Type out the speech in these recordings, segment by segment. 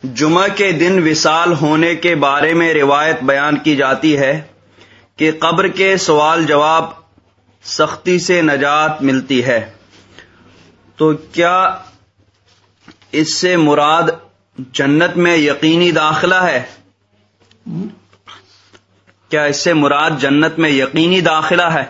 جمعہ کے دن وصال ہونے کے بارے میں روایت بیان کی جاتی ہے کہ قبر کے سوال جواب سختی سے نجات ملتی ہے، تو کیا اس سے مراد جنت میں یقینی داخلہ ہے؟ کیا اس سے مراد جنت میں یقینی داخلہ ہے؟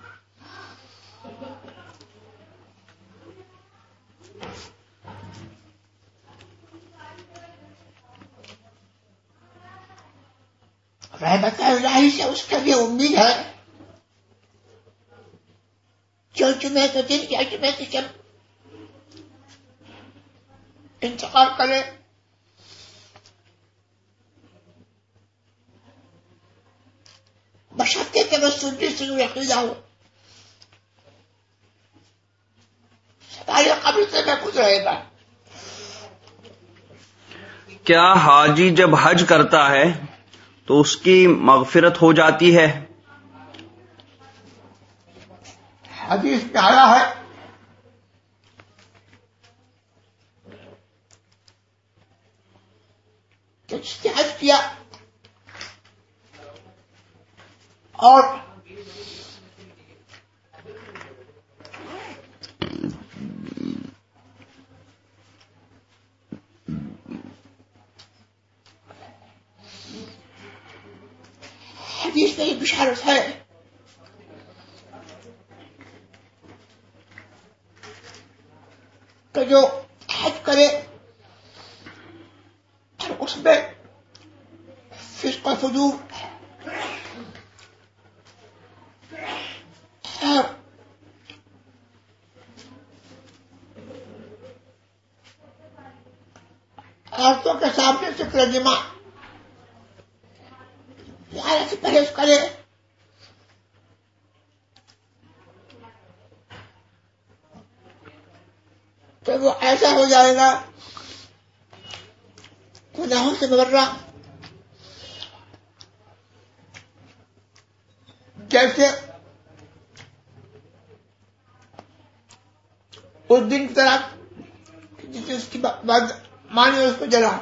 رحمت اللہ سے اس کا یہ امید ہے جو جمعہ کے دن یا جمعہ کے جب انتقال کرے بشرطے کے مسجد سے عقیدہ ہو ساری قبر سے محفوظ رہے گا۔ کیا حاجی جب حج کرتا ہے تو اس کی مغفرت ہو جاتی ہے؟ حدیث میں آیا ہے کہ جس نے حج کیا اور حدیث میں یہ بشارت ہے کہ جو حج کرے اور اس میں فسق و فجور اور عورتوں کے سامنے سے ترجمہ سے پرہیز کرے تو وہ ایسا ہو جائے گا گناہوں سے مبرہ جیسے اس دن کی طرح جس نے اس کی ماں نے اس کو جلا۔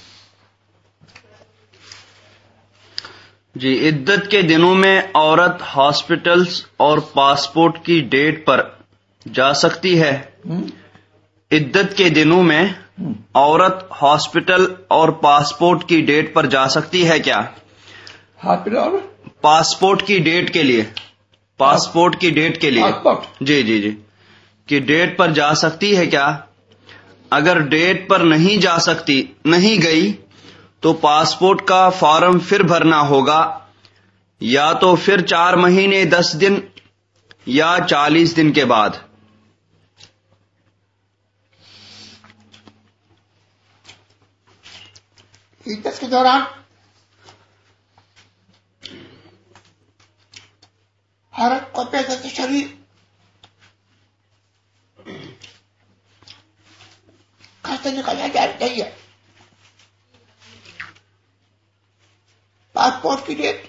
جی، عدت کے دنوں میں عورت ہاسپٹلز اور پاسپورٹ کی ڈیٹ پر جا سکتی ہے؟ عدت کے دنوں میں عورت ہاسپٹل اور پاسپورٹ کی ڈیٹ پر جا سکتی ہے کیا؟ ہاسپٹل اور پاسپورٹ کی ڈیٹ کے لیے، پاسپورٹ کی ڈیٹ کے لیے جی جی جی کہ ڈیٹ پر جا سکتی ہے کیا؟ اگر ڈیٹ پر نہیں گئی تو پاسپورٹ کا فارم پھر بھرنا ہوگا، یا تو پھر 4 مہینے 10 دن یا 40 دن کے بعد۔ عدت کے دوران عورت کو پیدل شریر خرچہ نکالنا چاہیے۔ پاسپورٹ کی ڈیٹ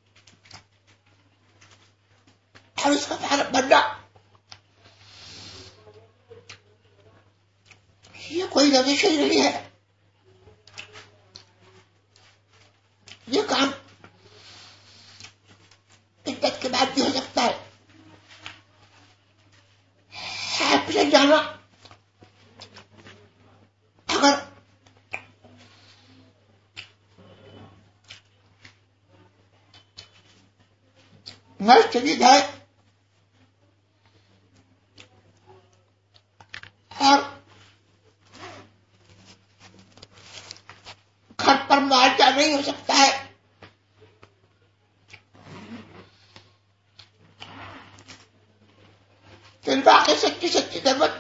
اور اس کا فارم بھرنا یہ کوئی روش ہی نہیں ہے، یہ کام عدت کے بعد بھی ہو سکتا ہے۔ ہاسپٹل جانا اگر مرض شدید ہے اور گھر پر معالجہ نہیں ہو سکتا ہے تو ان باقی سچی ضرورت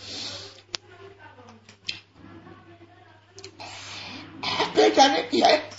ہاسپٹل جانے کی ہے۔